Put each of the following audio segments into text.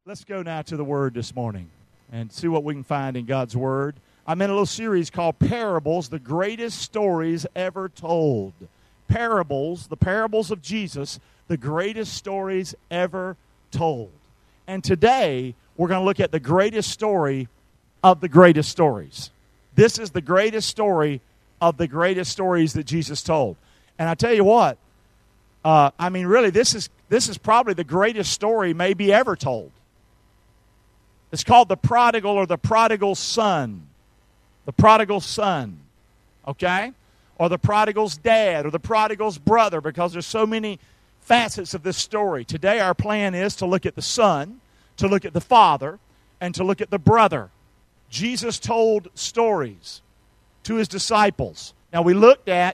Let's go now to the Word this morning and see what we can find in God's Word. I'm in a little series called Parables, the Greatest Stories Ever Told. Parables, the parables of Jesus, the greatest stories ever told. And today, we're going to look at the greatest story of the greatest stories. This is the greatest story of the greatest stories that Jesus told. And I tell you what, really, this is probably the greatest story maybe ever told. It's called the prodigal or the prodigal son. The prodigal son, okay? Or the prodigal's dad or the prodigal's brother, because there's so many facets of this story. Today our plan is to look at the son, to look at the father, and to look at the brother. Jesus told stories to his disciples. Now we looked at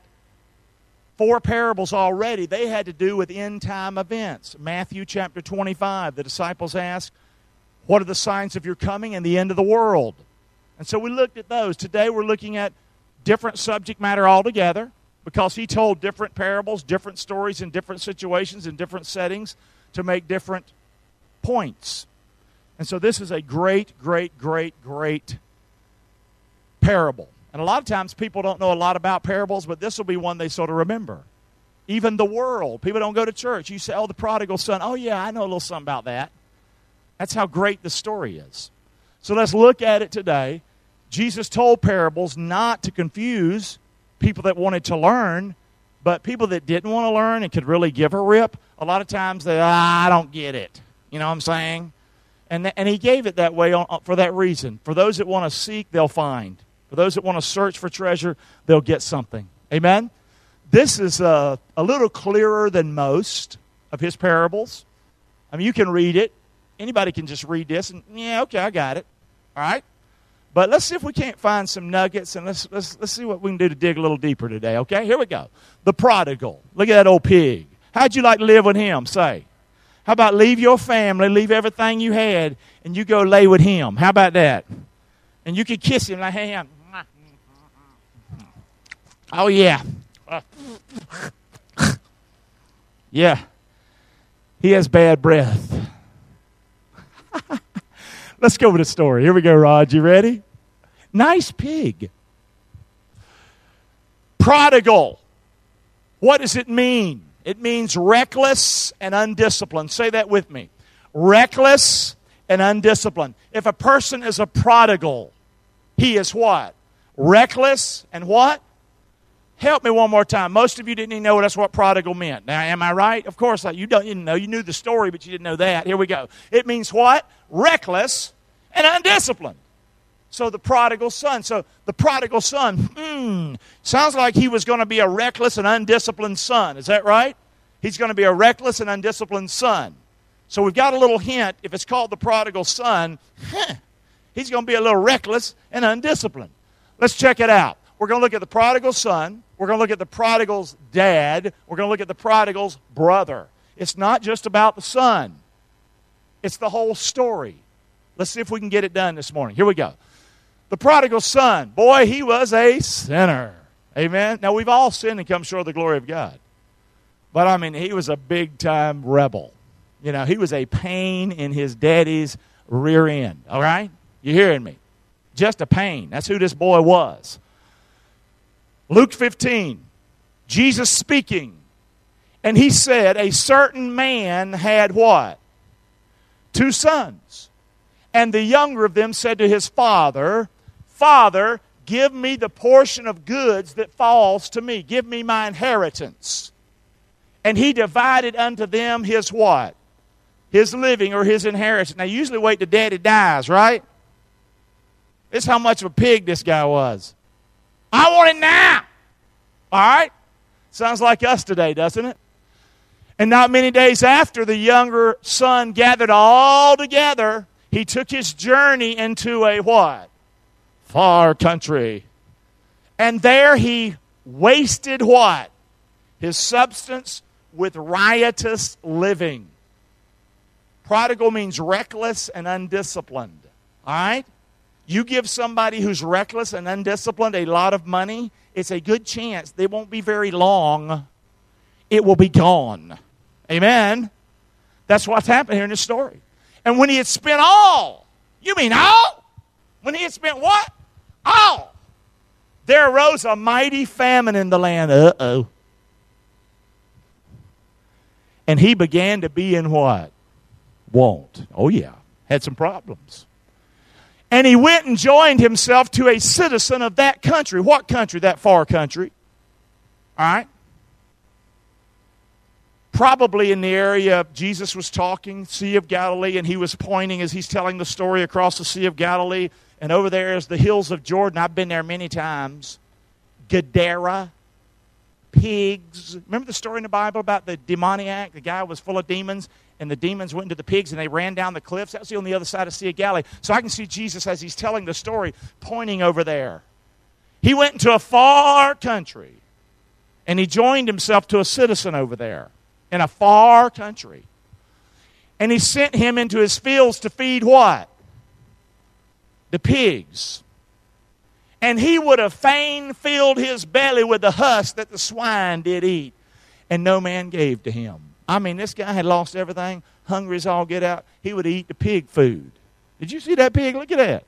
4 parables already. They had to do with end-time events. Matthew chapter 25, the disciples asked, what are the signs of your coming and the end of the world? And so we looked at those. Today we're looking at different subject matter altogether, because he told different parables, different stories in different situations, in different settings to make different points. And so this is a great, great, great, great parable. And a lot of times people don't know a lot about parables, but this will be one they sort of remember. Even the world. People don't go to church. You say, oh, the prodigal son. Oh, yeah, I know a little something about that. That's how great the story is. So let's look at it today. Jesus told parables not to confuse people that wanted to learn, but people that didn't want to learn and could really give a rip. A lot of times I don't get it. You know what I'm saying? And he gave it that way for that reason. For those that want to seek, they'll find. For those that want to search for treasure, they'll get something. Amen? This is a little clearer than most of his parables. I mean, you can read it. Anybody can just read this and, yeah, okay, I got it. All right? But let's see if we can't find some nuggets, and let's see what we can do to dig a little deeper today, okay? Here we go. The prodigal. Look at that old pig. How'd you like to live with him? Say. How about leave your family, leave everything you had, and you go lay with him? How about that? And you could kiss him like, hey, oh, yeah. Yeah. He has bad breath. Let's go with the story. Here we go, Rod. You ready? Nice pig. Prodigal. What does it mean? It means reckless and undisciplined. Say that with me. Reckless and undisciplined. If a person is a prodigal, he is what? Reckless and what? Help me one more time. Most of you didn't even know that's what prodigal meant. Now, am I right? Of course, you didn't know. You knew the story, but you didn't know that. Here we go. It means what? Reckless and undisciplined. So the prodigal son. So the prodigal son, sounds like he was going to be a reckless and undisciplined son. Is that right? He's going to be a reckless and undisciplined son. So we've got a little hint. If it's called the prodigal son, he's going to be a little reckless and undisciplined. Let's check it out. We're going to look at the prodigal son. We're going to look at the prodigal's dad. We're going to look at the prodigal's brother. It's not just about the son. It's the whole story. Let's see if we can get it done this morning. Here we go. The prodigal son. Boy, he was a sinner. Amen? Now, we've all sinned and come short of the glory of God. But, I mean, he was a big-time rebel. You know, he was a pain in his daddy's rear end. All right? You hearing me? Just a pain. That's who this boy was. Luke 15, Jesus speaking, and he said, a certain man had what? 2 sons. And the younger of them said to his father, Father, give me the portion of goods that falls to me. Give me my inheritance. And he divided unto them his what? His living or his inheritance. Now, usually wait till daddy dies, right? This is how much of a pig this guy was. I want it now. All right? Sounds like us today, doesn't it? And not many days after the younger son gathered all together, he took his journey into a what? Far country. And there he wasted what? His substance with riotous living. Prodigal means reckless and undisciplined. All right? You give somebody who's reckless and undisciplined a lot of money, it's a good chance they won't be very long. It will be gone. Amen? That's what's happened here in this story. And when he had spent all, you mean all? When he had spent what? All. There arose a mighty famine in the land. Uh-oh. And he began to be in what? Want. Oh, yeah. Had some problems. And he went and joined himself to a citizen of that country. What country? That far country. All right? Probably in the area Jesus was talking, Sea of Galilee, and he was pointing as he's telling the story across the Sea of Galilee. And over there is the hills of Jordan. I've been there many times. Gadara. Pigs. Remember the story in the Bible about the demoniac? The guy was full of demons, and the demons went into the pigs, and they ran down the cliffs. That was on the other side of Sea of Galilee. So I can see Jesus as he's telling the story, pointing over there. He went into a far country, and he joined himself to a citizen over there in a far country. And he sent him into his fields to feed what? The pigs. And he would have fain filled his belly with the husk that the swine did eat. And no man gave to him. I mean, this guy had lost everything, hungry as all get out. He would eat the pig food. Did you see that pig? Look at that.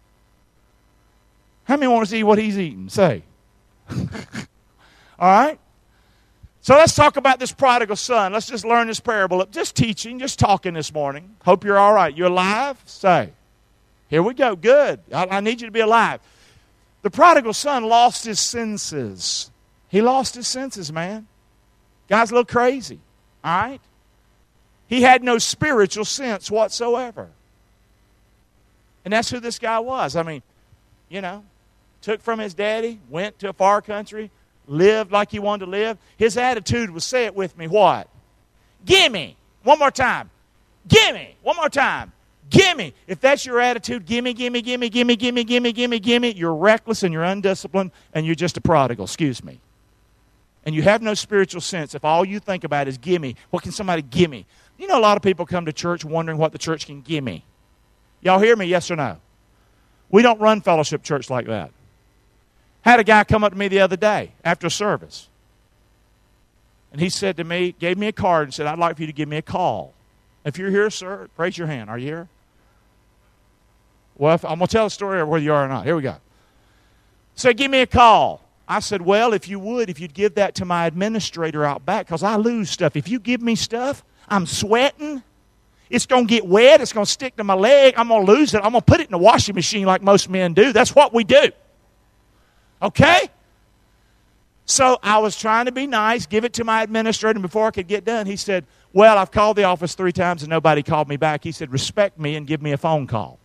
How many want to see what he's eating? Say. All right? So let's talk about this prodigal son. Let's just learn this parable. Just teaching, just talking this morning. Hope you're all right. You alive? Say. Here we go. Good. I need you to be alive. The prodigal son lost his senses. He lost his senses, man. Guy's a little crazy. All right? He had no spiritual sense whatsoever. And that's who this guy was. I mean, you know, took from his daddy, went to a far country, lived like he wanted to live. His attitude was, say it with me, what? Gimme. One more time. Gimme. One more time. Gimme. If that's your attitude, gimme, gimme, gimme, gimme, gimme, gimme, gimme, gimme, you're reckless and you're undisciplined and you're just a prodigal. Excuse me. And you have no spiritual sense if all you think about is gimme. What can somebody gimme? You know, a lot of people come to church wondering what the church can gimme. Y'all hear me, yes or no? We don't run fellowship church like that. Had a guy come up to me the other day after service. And he said to me, gave me a card and said, I'd like for you to give me a call. If you're here, sir, raise your hand. Are you here? Well, I'm going to tell a story of whether you are or not. Here we go. So give me a call. I said, well, if you would, if you'd give that to my administrator out back, because I lose stuff. If you give me stuff, I'm sweating. It's going to get wet. It's going to stick to my leg. I'm going to lose it. I'm going to put it in the washing machine like most men do. That's what we do. Okay? So I was trying to be nice, give it to my administrator, and before I could get done, he said, well, I've called the office 3 times and nobody called me back. He said, respect me and give me a phone call.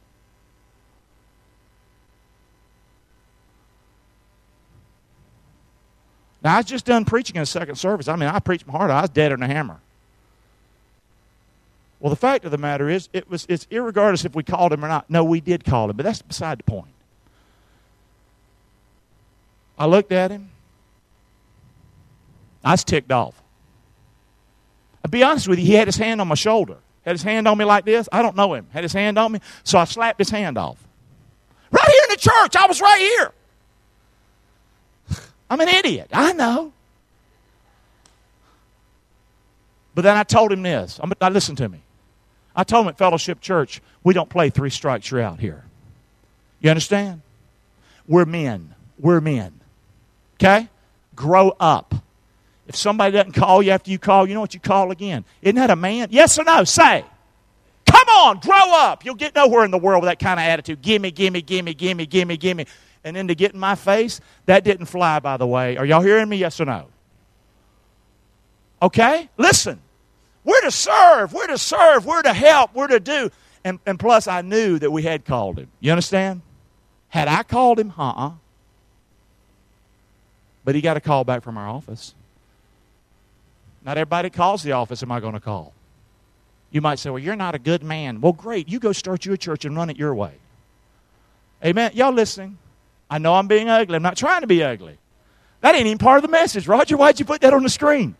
Now, I was just done preaching in a second service. I mean, I preached my heart out. I was deader than a hammer. Well, the fact of the matter is, it's irregardless if we called him or not. No, we did call him, but that's beside the point. I looked at him. I was ticked off. I'll be honest with you, he had his hand on my shoulder. Had his hand on me like this. I don't know him. Had his hand on me, so I slapped his hand off. Right here in the church. I was right here. I'm an idiot. I know. But then I told him this. Now listen to me. I told him at Fellowship Church, we don't play 3 strikes, you're out here. You understand? We're men. We're men. Okay? Grow up. If somebody doesn't call you after you call, you know what you call again? Isn't that a man? Yes or no? Say. Come on, grow up. You'll get nowhere in the world with that kind of attitude. Gimme, gimme, gimme, gimme, gimme, gimme. And then to get in my face, that didn't fly, by the way. Are y'all hearing me? Yes or no? Okay? Listen. We're to serve. We're to serve. We're to help. We're to do. And plus, I knew that we had called him. You understand? Had I called him, But he got a call back from our office. Not everybody calls the office am I going to call. You might say, well, you're not a good man. Well, great. You go start you a church and run it your way. Amen. Y'all listening? I know I'm being ugly. I'm not trying to be ugly. That ain't even part of the message. Roger, why'd you put that on the screen?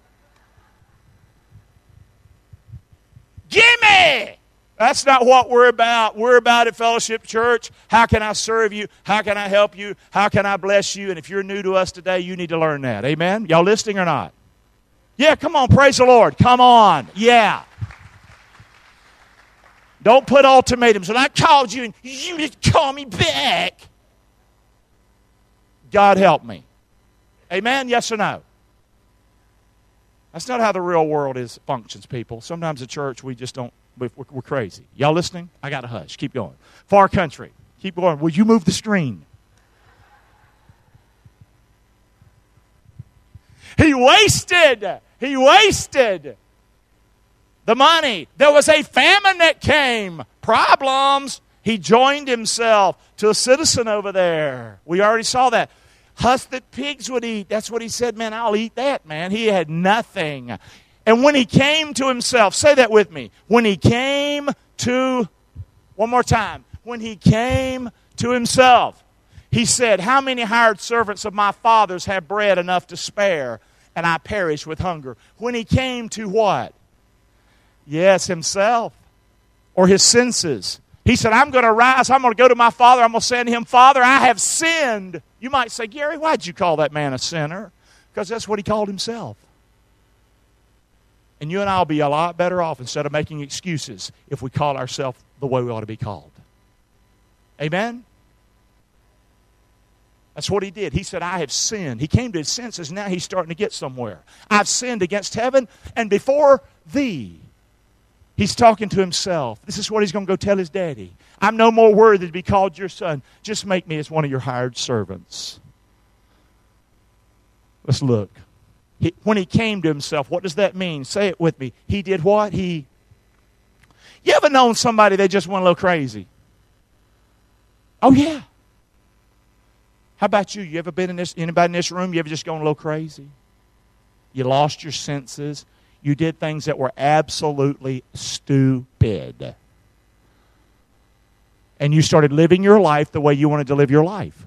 Gimme! That's not what we're about. We're about at Fellowship Church. How can I serve you? How can I help you? How can I bless you? And if you're new to us today, you need to learn that. Amen? Y'all listening or not? Yeah, come on. Praise the Lord. Come on. Yeah. Don't put ultimatums. When I called you and you didn't call me back. God help me. Amen? Yes or no? That's not how the real world functions, people. Sometimes the church, we just don't, we're crazy. Y'all listening? I got to hush. Keep going. Far country. Keep going. Will you move the screen? He wasted the money. There was a famine that came. Problems. He joined himself to a citizen over there. We already saw that. Husk that pigs would eat. That's what he said, man, I'll eat that, man. He had nothing. And when he came to himself, say that with me. When he came to, one more time. When he came to himself, he said, how many hired servants of my father's have bread enough to spare, and I perish with hunger? When he came to what? Yes, himself, or his senses. He said, I'm going to rise, I'm going to go to my father, I'm going to say to him, Father, I have sinned. You might say, Gary, why'd you call that man a sinner? Because that's what he called himself. And you and I will be a lot better off instead of making excuses if we call ourselves the way we ought to be called. Amen? That's what he did. He said, I have sinned. He came to his senses. Now he's starting to get somewhere. I've sinned against heaven and before thee. He's talking to himself. This is what he's going to go tell his daddy. I'm no more worthy to be called your son. Just make me as one of your hired servants. Let's look. When he came to himself, what does that mean? Say it with me. He did what? You ever known somebody they just went a little crazy? Oh, yeah. How about you? You ever been anybody in this room, you ever just gone a little crazy? You lost your senses. You did things that were absolutely stupid. And you started living your life the way you wanted to live your life.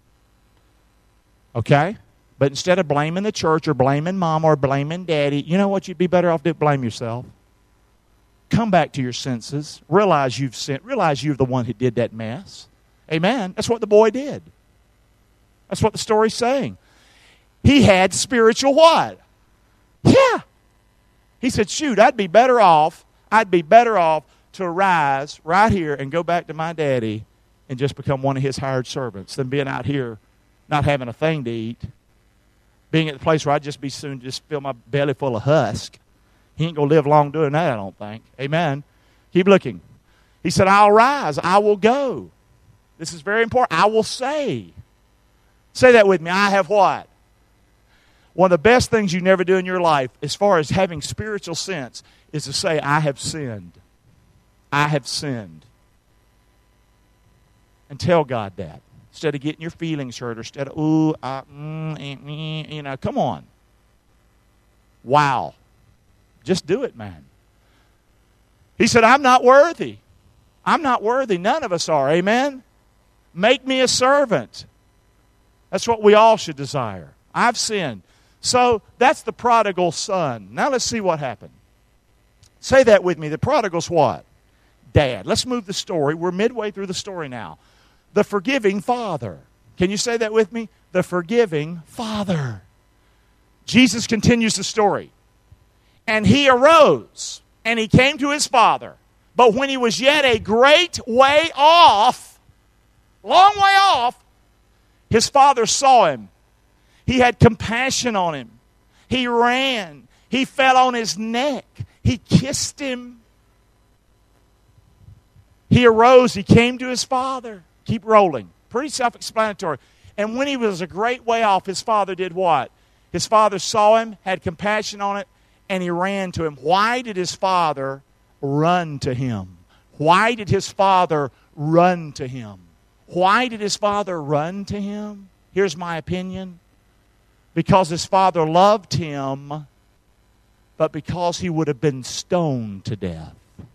Okay? But instead of blaming the church or blaming mom or blaming daddy, you know what you'd be better off doing? Blame yourself. Come back to your senses. Realize you've sinned. Realize you're the one who did that mess. Amen? That's what the boy did. That's what the story's saying. He had spiritual what? Yeah. He said, shoot, I'd be better off to rise right here and go back to my daddy and just become one of his hired servants than being out here not having a thing to eat, being at the place where I'd just be soon just fill my belly full of husk. He ain't going to live long doing that, I don't think. Amen. Keep looking. He said, I'll rise. I will go. This is very important. I will say. Say that with me. I have what? One of the best things you never do in your life, as far as having spiritual sense, is to say, I have sinned. I have sinned. And tell God that. Instead of getting your feelings hurt, or instead of, come on. Wow. Just do it, man. He said, I'm not worthy. I'm not worthy. None of us are. Amen? Make me a servant. That's what we all should desire. I've sinned. So that's the prodigal son. Now let's see what happened. Say that with me. The prodigal's what? Dad. Let's move the story. We're midway through the story now. The forgiving father. Can you say that with me? The forgiving father. Jesus continues the story. And he arose, and he came to his father. But when he was yet a great way off, long way off, his father saw him. He had compassion on him. He ran. He fell on his neck. He kissed him. He arose. He came to his father. Keep rolling. Pretty self-explanatory. And when he was a great way off, his father did what? His father saw him, had compassion on it, and he ran to him. Why did his father run to him? Why did his father run to him? Why did his father run to him? Here's my opinion. Because his father loved him, but because he would have been stoned to death.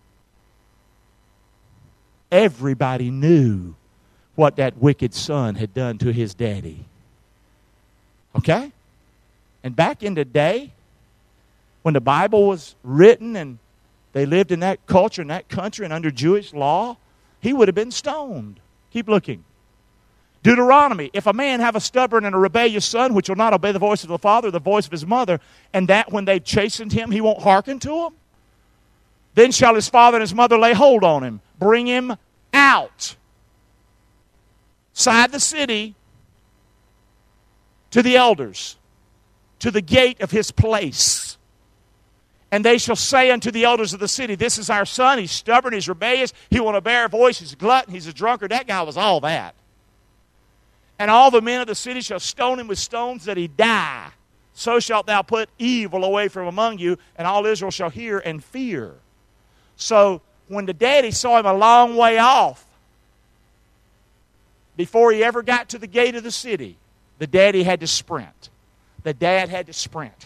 Everybody knew what that wicked son had done to his daddy. Okay? And back in the day, when the Bible was written and they lived in that culture, in that country, and under Jewish law, he would have been stoned. Keep looking. Deuteronomy, if a man have a stubborn and a rebellious son, which will not obey the voice of the father, the voice of his mother, and that when they've chastened him, he won't hearken to him. Then shall his father and his mother lay hold on him, bring him out, side the city, to the elders, to the gate of his place. And they shall say unto the elders of the city, this is our son, he's stubborn, he's rebellious, he won't bear a voice, he's a glutton, he's a drunkard. That guy was all that. And all the men of the city shall stone him with stones that he die. So shalt thou put evil away from among you, and all Israel shall hear and fear. So when the daddy saw him a long way off, before he ever got to the gate of the city, the daddy had to sprint. The dad had to sprint.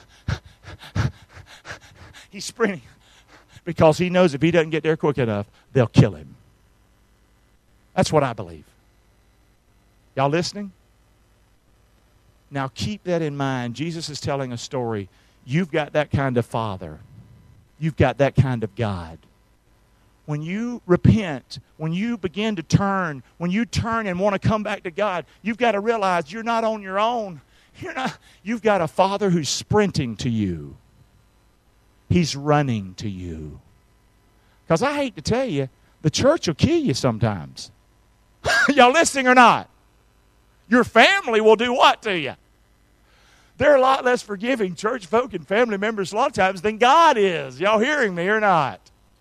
He's sprinting because he knows if he doesn't get there quick enough, they'll kill him. That's what I believe. Y'all listening? Now keep that in mind. Jesus is telling a story. You've got that kind of father. You've got that kind of God. When you repent, when you begin to turn, when you turn and want to come back to God, you've got to realize you're not on your own. You've got a Father who's sprinting to you. He's running to you. Because I hate to tell you, the church will kill you sometimes. Y'all listening or not? Your family will do what to you? They're a lot less forgiving, church folk and family members, a lot of times, than God is. Y'all hearing me or not?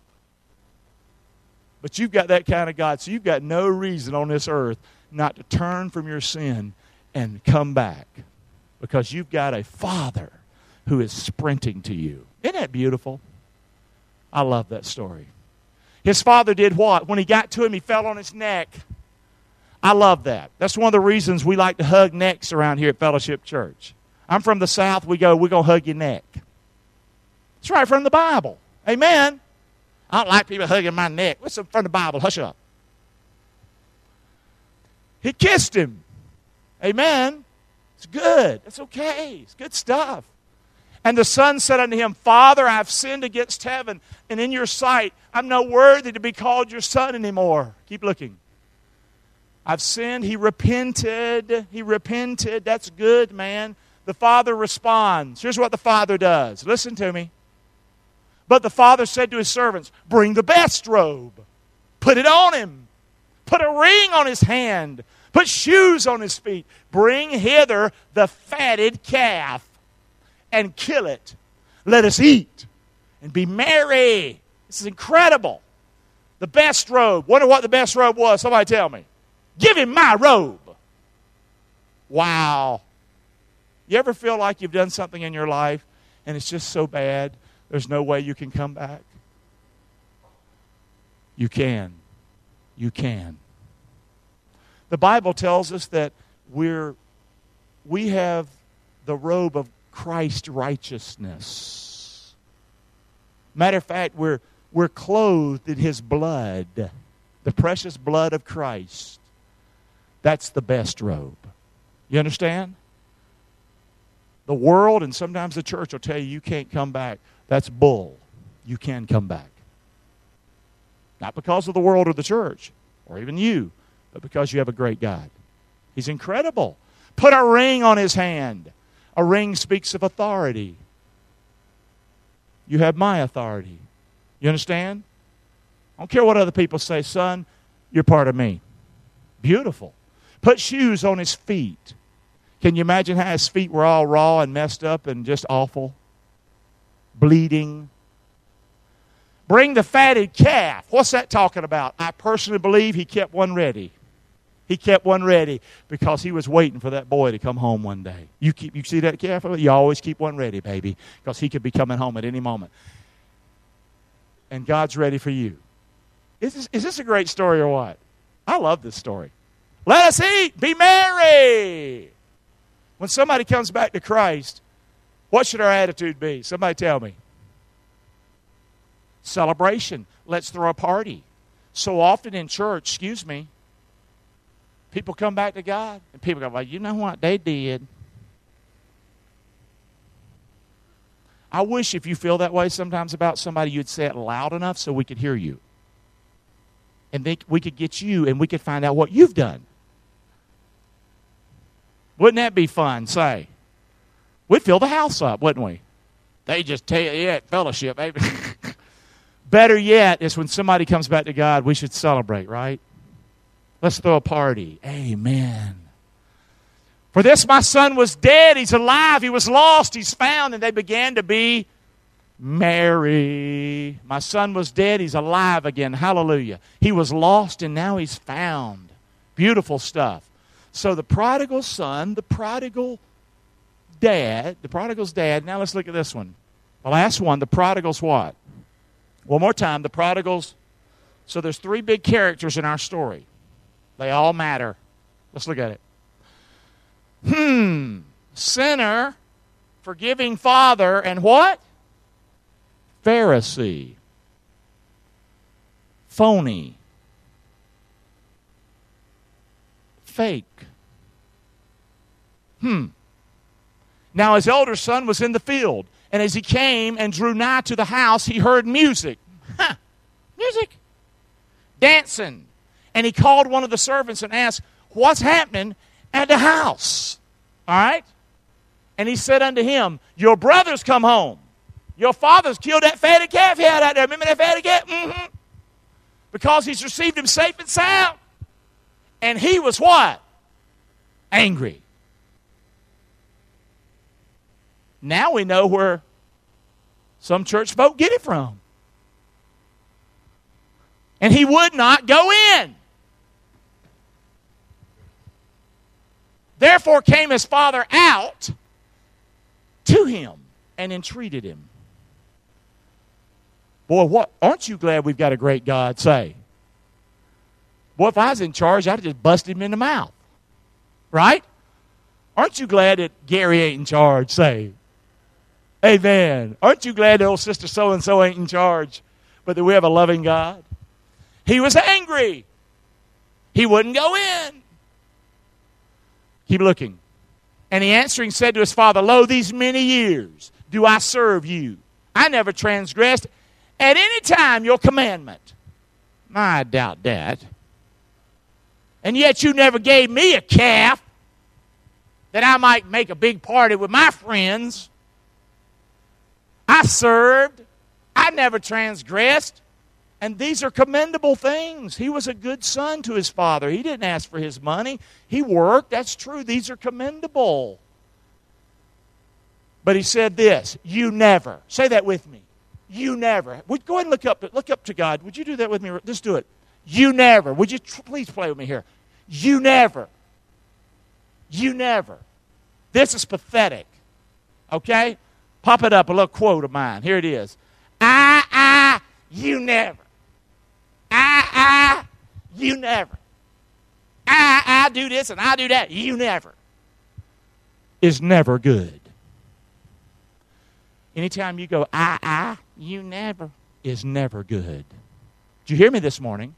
But you've got that kind of God, so you've got no reason on this earth not to turn from your sin and come back. Because you've got a Father who is sprinting to you. Isn't that beautiful? I love that story. His father did what? When he got to him, he fell on his neck. I love that. That's one of the reasons we like to hug necks around here at Fellowship Church. I'm from the South. We're going to hug your neck. It's right from the Bible. Amen. I don't like people hugging my neck. What's from the Bible? Hush up. He kissed him. Amen. It's good. It's okay. It's good stuff. And the son said unto him, Father, I have sinned against heaven, and in your sight I'm not worthy to be called your son anymore. Keep looking. I've sinned. He repented. He repented. That's good, man. The father responds. Here's what the father does. Listen to me. But the father said to his servants, bring the best robe. Put it on him. Put a ring on his hand. Put shoes on his feet. Bring hither the fatted calf and kill it. Let us eat and be merry. This is incredible. The best robe. Wonder what the best robe was. Somebody tell me. Give him my robe. Wow. You ever feel like you've done something in your life and it's just so bad, there's no way you can come back? You can. You can. The Bible tells us that we have the robe of Christ's righteousness. Matter of fact, we're clothed in His blood, the precious blood of Christ. That's the best robe. You understand? The world and sometimes the church will tell you can't come back. That's bull. You can come back. Not because of the world or the church, or even you, but because you have a great God. He's incredible. Put a ring on his hand. A ring speaks of authority. You have my authority. You understand? I don't care what other people say, son, you're part of me. Beautiful. Put shoes on his feet. Can you imagine how his feet were all raw and messed up and just awful? Bleeding. Bring the fatted calf. What's that talking about? I personally believe he kept one ready. He kept one ready because he was waiting for that boy to come home one day. You see that calf? You always keep one ready, baby, because he could be coming home at any moment. And God's ready for you. Is this a great story or what? I love this story. Let us eat, be merry. When somebody comes back to Christ, what should our attitude be? Somebody tell me. Celebration. Let's throw a party. So often in church, people come back to God, and people go, well, you know what? They did. I wish if you feel that way sometimes about somebody, you'd say it loud enough so we could hear you. And then we could get you, and we could find out what you've done. Wouldn't that be fun? Say. We'd fill the house up, wouldn't we? They just tell you at fellowship, baby. Better yet is when somebody comes back to God, we should celebrate, right? Let's throw a party. Amen. For this my son was dead, he's alive, he was lost, he's found, and they began to be merry. My son was dead, he's alive again. Hallelujah. He was lost, and now he's found. Beautiful stuff. So the prodigal son, the prodigal's dad. Now let's look at this one. The last one, the prodigal's what? One more time, the prodigals. So there's three big characters in our story. They all matter. Let's look at it. Sinner, forgiving father, and what? Pharisee. Phony. Fake. Now his elder son was in the field, and as he came and drew nigh to the house, he heard music. Music. Dancing. And he called one of the servants and asked, what's happening at the house? All right? And he said unto him, your brother's come home. Your father's killed that fatted calf he had out there. Remember that fatted calf? Because he's received him safe and sound. And he was what? Angry. Now we know where some church folk get it from. And he would not go in. Therefore came his father out to him and entreated him. Boy, what? Aren't you glad we've got a great God? Say. Boy, if I was in charge, I'd have just busted him in the mouth. Right? Aren't you glad that Gary ain't in charge? Say. Amen. Aren't you glad that old sister so-and-so ain't in charge, but that we have a loving God? He was angry. He wouldn't go in. Keep looking. And he answering said to his father, lo, these many years do I serve you. I never transgressed at any time your commandment. I doubt that. And yet you never gave me a calf that I might make a big party with my friends. I served. I never transgressed. And these are commendable things. He was a good son to his father. He didn't ask for his money. He worked. That's true. These are commendable. But he said this, you never. Say that with me. You never. Would go ahead and look up to God. Would you do that with me? Just do it. You never. Would you please play with me here? You never. You never. This is pathetic. Okay? Pop it up, a little quote of mine. Here it is. You never. You never. I do this and I do that. You never. Is never good. Anytime you go, you never, is never good. Did you hear me this morning?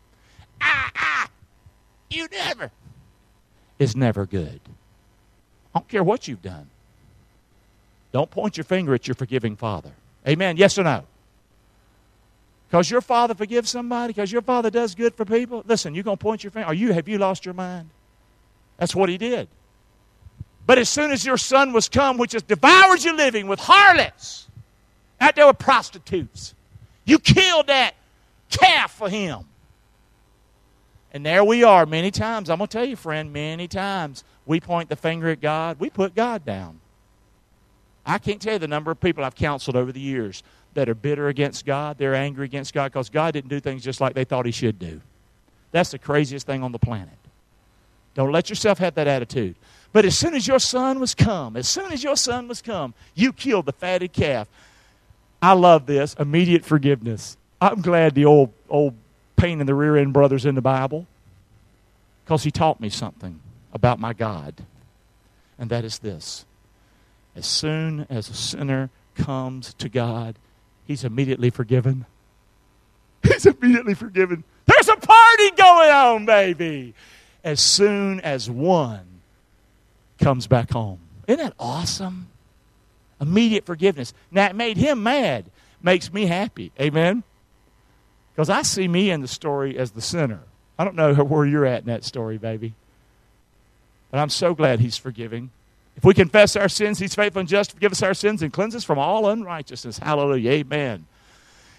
You never, is never good. I don't care what you've done. Don't point your finger at your forgiving father. Amen. Yes or no? Because your father forgives somebody, because your father does good for people. Listen, you're going to point your finger. Have you lost your mind? That's what he did. But as soon as your son was come, which has devoured your living with harlots, out there with prostitutes, you killed that calf for him. And there we are many times. I'm going to tell you, friend, many times we point the finger at God. We put God down. I can't tell you the number of people I've counseled over the years that are bitter against God. They're angry against God because God didn't do things just like they thought he should do. That's the craziest thing on the planet. Don't let yourself have that attitude. But as soon as your son was come, you killed the fatted calf. I love this, immediate forgiveness. I'm glad the old pain in the rear end brother's in the Bible because he taught me something about my God. And that is this. As soon as a sinner comes to God, he's immediately forgiven. He's immediately forgiven. There's a party going on, baby. As soon as one comes back home. Isn't that awesome? Immediate forgiveness. Now, it made him mad. Makes me happy. Amen? Because I see me in the story as the sinner. I don't know where you're at in that story, baby. But I'm so glad he's forgiving. If we confess our sins, he's faithful and just to forgive us our sins and cleanse us from all unrighteousness. Hallelujah. Amen.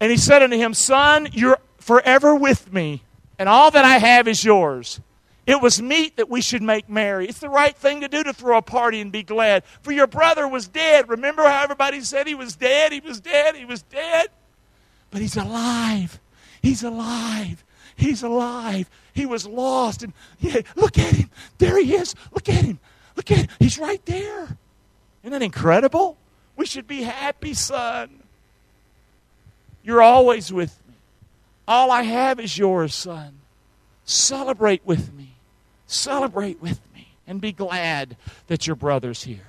And he said unto him, Son, you're forever with me, and all that I have is yours. It was meet that we should make merry. It's the right thing to do to throw a party and be glad. For your brother was dead. Remember how everybody said he was dead? He was dead. He was dead. But he's alive. He's alive. He's alive. He was lost. And yeah, look at him. There he is. Look at him. Look at him. He's right there. Isn't that incredible? We should be happy, son. You're always with me. All I have is yours, son. Celebrate with me. Celebrate with me. And be glad that your brother's here.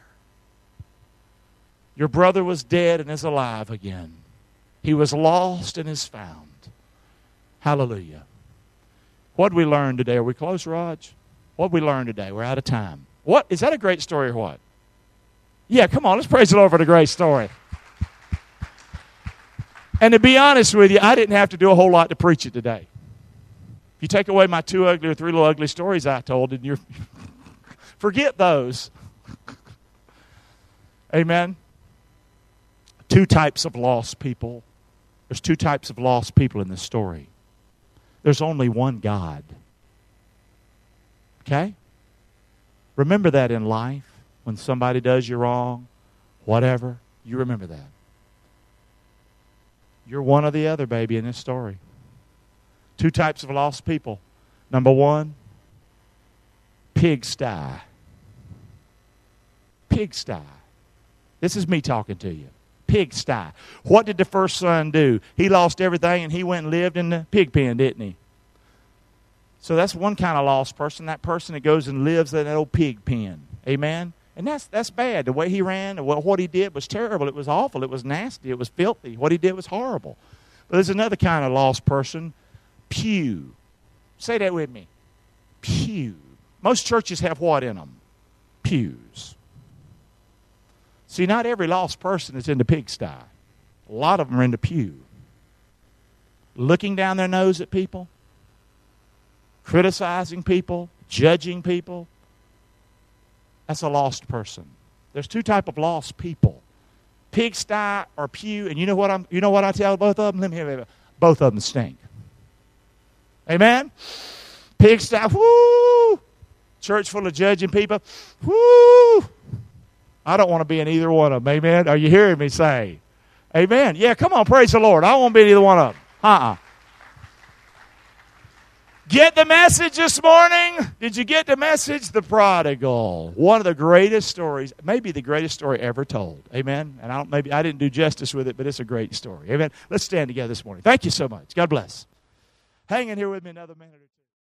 Your brother was dead and is alive again. He was lost and is found. Hallelujah. What did we learn today? Are we close, Raj? What did we learn today? We're out of time. What? Is that a great story or what? Yeah, come on. Let's praise the Lord for the great story. And to be honest with you, I didn't have to do a whole lot to preach it today. If you take away my 2 ugly or 3 little ugly stories I told, and you're forget those. Amen. 2 types of lost people. There's 2 types of lost people in this story. There's only one God. Okay? Remember that in life. When somebody does you wrong, whatever, you remember that. You're one or the other, baby, in this story. 2 types of lost people. Number 1, pigsty. Pigsty. This is me talking to you. Pigsty. What did the first son do? He lost everything and he went and lived in the pig pen, didn't he? So that's one kind of lost person, that person that goes and lives in that old pig pen. Amen? And that's bad. The way he ran, what he did was terrible. It was awful. It was nasty. It was filthy. What he did was horrible. But there's another kind of lost person, pew. Say that with me. Pew. Most churches have what in them? Pews. See, not every lost person is in the pigsty. A lot of them are in the pew. Looking down their nose at people, criticizing people, judging people. That's a lost person. There's 2 types of lost people. Pigsty or pew. And you know what I tell both of them? Let me hear it. Both of them stink. Amen? Pigsty, whoo! Church full of judging people, whoo! I don't want to be in either one of them. Amen? Are you hearing me say? Amen? Yeah, come on, praise the Lord. I don't want to be in either one of them. Get the message this morning? Did you get the message? The prodigal. One of the greatest stories, maybe the greatest story ever told. Amen? And I didn't do justice with it, but it's a great story. Amen? Let's stand together this morning. Thank you so much. God bless. Hang in here with me another minute or two.